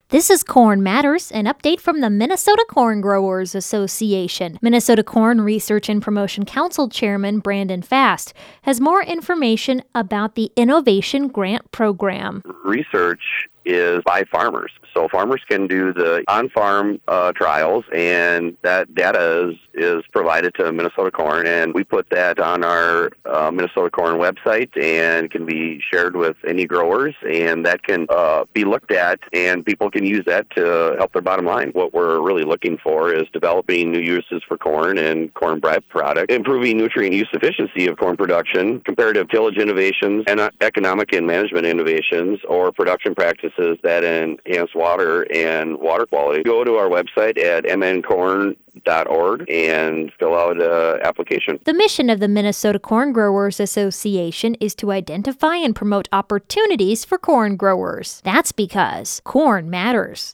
This is Corn Matters, an update from the Minnesota Corn Growers Association. Minnesota Corn Research and Promotion Council Chairman Brandon Fast has more information about the Innovation Grant Program. Research is by farmers. So farmers can do the on-farm trials, and that data is provided to Minnesota Corn, and we put that on our Minnesota Corn website and can be shared with any growers, and that can be looked at, and people can use that to help their bottom line. What we're really looking for is developing new uses for corn and corn byproduct, improving nutrient use efficiency of corn production, comparative tillage innovations, and economic and management innovations, or production practices that enhance water and water quality. Go to our website at mncorn.org and fill out an application. The mission of the Minnesota Corn Growers Association is to identify and promote opportunities for corn growers. That's because corn matters.